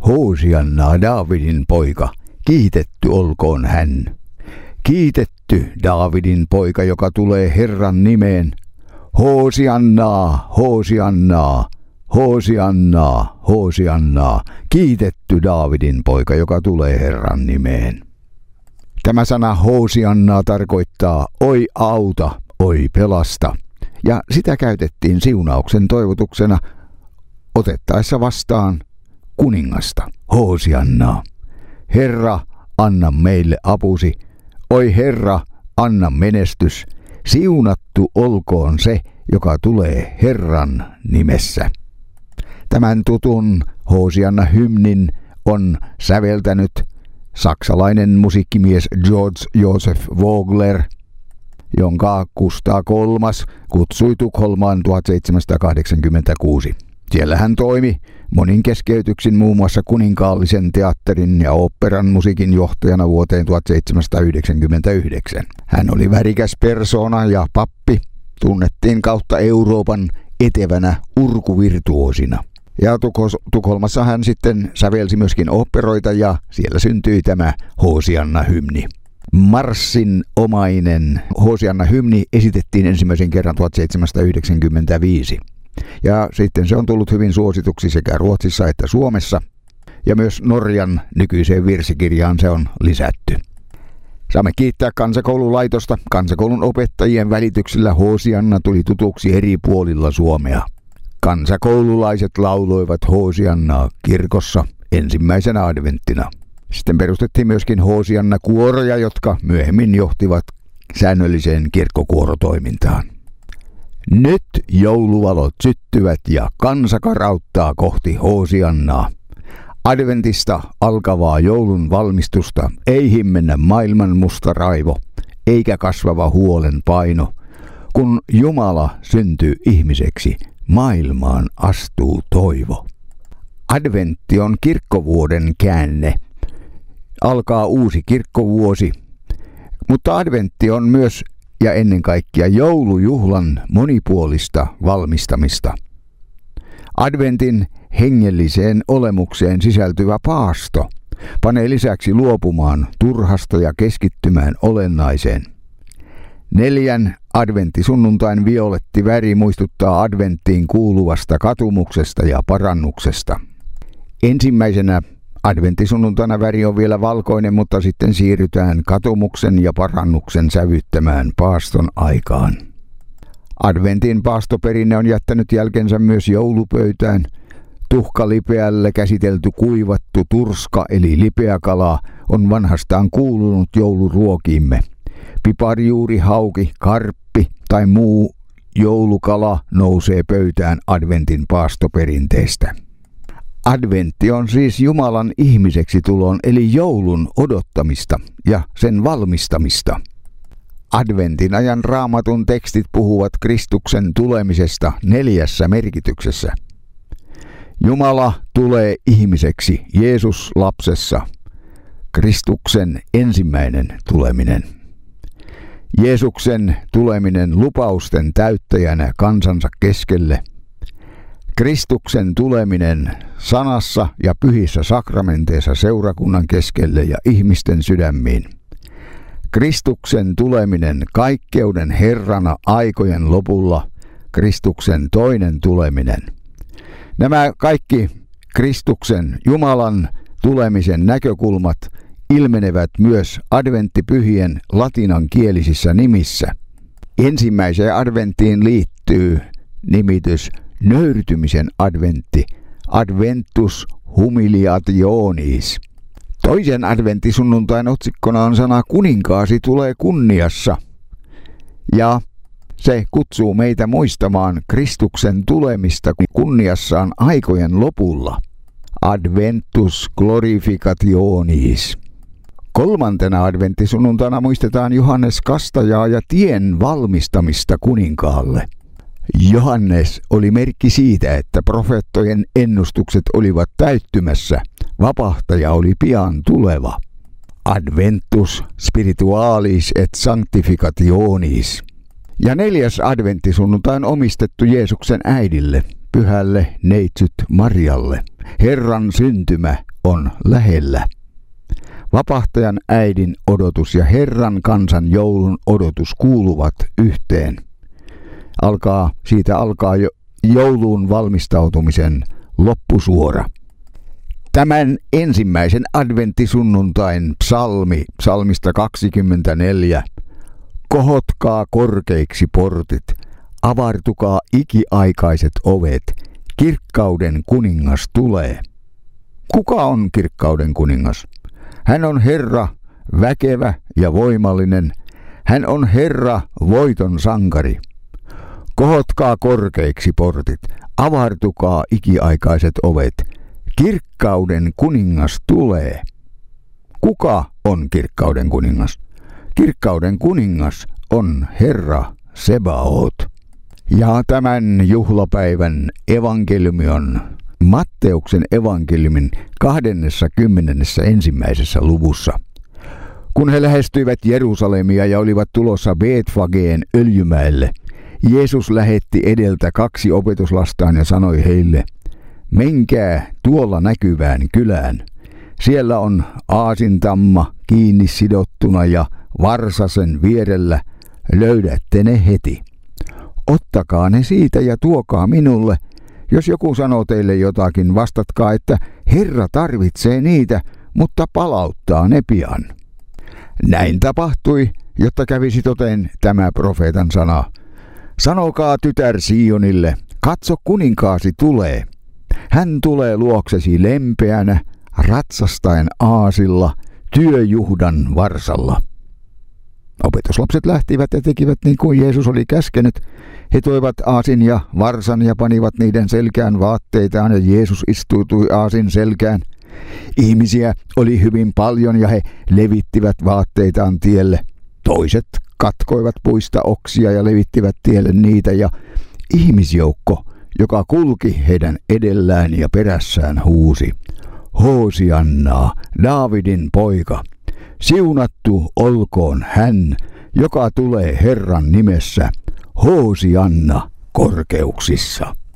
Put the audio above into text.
Hoosianna, Daavidin poika, kiitetty olkoon hän. Kiitetty Daavidin poika, joka tulee Herran nimeen. Hoosiannaa, Hoosiannaa, Hoosiannaa, Hoosiannaa. Kiitetty Daavidin poika, joka tulee Herran nimeen. Tämä sana Hoosiannaa tarkoittaa oi auta, oi pelasta. Ja sitä käytettiin siunauksen toivotuksena otettaessa vastaan kuningasta. Hoosiannaa. Herra, anna meille apusi. Oi Herra, anna menestys. Siunattu olkoon se, joka tulee Herran nimessä. Tämän tutun Hoosianna-hymnin on säveltänyt saksalainen musiikkimies George Joseph Vogler, jonka Kustaa III kutsui Tukholmaan 1786. Siellä hän toimi monin keskeytyksin muun muassa kuninkaallisen teatterin ja oopperan musiikin johtajana vuoteen 1799. Hän oli värikäs persoona ja pappi, tunnettiin kautta Euroopan etevänä urkuvirtuosina. Ja Tukholmassa hän sitten sävelsi myöskin oopperoita ja siellä syntyi tämä Hoosianna-hymni. Marssin omainen Hoosianna-hymni esitettiin ensimmäisen kerran 1795. Ja sitten se on tullut hyvin suosituksi sekä Ruotsissa että Suomessa. Ja myös Norjan nykyiseen virsikirjaan se on lisätty. Saamme kiittää kansakoululaitosta. Kansakoulun opettajien välityksellä Hoosianna tuli tutuksi eri puolilla Suomea. Kansakoululaiset lauloivat Hoosiannaa kirkossa ensimmäisenä adventtina. Sitten perustettiin myöskin Hoosianna-kuoroja, jotka myöhemmin johtivat säännölliseen kirkkokuorotoimintaan. Nyt jouluvalot syttyvät ja kansa karauttaa kohti Hoosiannaa. Adventista alkavaa joulun valmistusta ei himmennä maailman musta raivo, eikä kasvava huolen paino. Kun Jumala syntyy ihmiseksi, maailmaan astuu toivo. Adventti on kirkkovuoden käänne. Alkaa uusi kirkkovuosi, mutta adventti on myös ja ennen kaikkea joulujuhlan monipuolista valmistamista. Adventin hengelliseen olemukseen sisältyvä paasto panee lisäksi luopumaan turhasta ja keskittymään olennaiseen. 4 adventtisunnuntain violetti väri muistuttaa adventtiin kuuluvasta katumuksesta ja parannuksesta. Ensimmäisenä adventtisunnuntaina väri on vielä valkoinen, mutta sitten siirrytään katumuksen ja parannuksen sävyttämään paaston aikaan. Adventin paastoperinne on jättänyt jälkensä myös joulupöytään. Tuhkalipeällä käsitelty kuivattu turska eli lipeäkala on vanhastaan kuulunut jouluruokiimme. Piparjuuri, hauki, karppi tai muu joulukala nousee pöytään adventin paastoperinteestä. Adventti on siis Jumalan ihmiseksi tulon eli joulun odottamista ja sen valmistamista. Adventin ajan Raamatun tekstit puhuvat Kristuksen tulemisesta 4 merkityksessä. Jumala tulee ihmiseksi Jeesus lapsessa. Kristuksen ensimmäinen tuleminen. Jeesuksen tuleminen lupausten täyttäjänä kansansa keskelle. Kristuksen tuleminen sanassa ja pyhissä sakramenteissa seurakunnan keskelle ja ihmisten sydämiin. Kristuksen tuleminen kaikkeuden Herrana aikojen lopulla. Kristuksen toinen tuleminen. Nämä kaikki Kristuksen Jumalan tulemisen näkökulmat ilmenevät myös adventtipyhien latinankielisissä nimissä. Ensimmäiseen adventtiin liittyy nimitys nöyrtymisen adventti, adventus humiliationis. Toisen adventtisunnuntain otsikkona on sana kuninkaasi tulee kunniassa. Ja se kutsuu meitä muistamaan Kristuksen tulemista kunniassaan aikojen lopulla. Adventus glorificationis. Kolmantena adventtisunnuntaina muistetaan Johannes Kastajaa ja tien valmistamista kuninkaalle. Johannes oli merkki siitä, että profeettojen ennustukset olivat täyttymässä. Vapahtaja oli pian tuleva. Adventus spiritualis et sanctificationis. Ja 4. adventtisunnuntai on omistettu Jeesuksen äidille, pyhälle neitsyt Marialle. Herran syntymä on lähellä. Vapahtajan äidin odotus ja Herran kansan joulun odotus kuuluvat yhteen. Siitä alkaa jo jouluun valmistautumisen loppusuora. Tämän ensimmäisen adventtisunnuntain psalmista 24. Kohotkaa korkeiksi portit, avartukaa ikiaikaiset ovet, kirkkauden kuningas tulee. Kuka on kirkkauden kuningas? Hän on Herra, väkevä ja voimallinen. Hän on Herra, voiton sankari. Kohotkaa korkeiksi portit, avartukaa ikiaikaiset ovet. Kirkkauden kuningas tulee. Kuka on kirkkauden kuningas? Kirkkauden kuningas on Herra Sebaot. Ja tämän juhlapäivän evankeliumi on Matteuksen evankeliumin 21. luvussa. Kun he lähestyivät Jerusalemia ja olivat tulossa Betfageen öljymäelle, Jeesus lähetti edeltä 2 opetuslastaan ja sanoi heille, menkää tuolla näkyvään kylään. Siellä on aasintamma kiinni sidottuna ja varsa sen vierellä, löydätte ne heti. Ottakaa ne siitä ja tuokaa minulle. Jos joku sanoo teille jotakin, vastatkaa, että Herra tarvitsee niitä, mutta palauttaa ne pian. Näin tapahtui, jotta kävisi toteen tämä profeetan sana. Sanokaa tytär Sionille, katso kuninkaasi tulee. Hän tulee luoksesi lempeänä, ratsastaen aasilla, työjuhdan varsalla. Opetuslapset lähtivät ja tekivät niin kuin Jeesus oli käskenyt. He toivat aasin ja varsan ja panivat niiden selkään vaatteitaan ja Jeesus istuutui aasin selkään. Ihmisiä oli hyvin paljon ja he levittivät vaatteitaan tielle. Toiset katkoivat puista oksia ja levittivät tielle niitä ja ihmisjoukko, joka kulki heidän edellään ja perässään huusi. Hoosiannaa, Daavidin poika, siunattu olkoon hän, joka tulee Herran nimessä, Hoosianna korkeuksissa.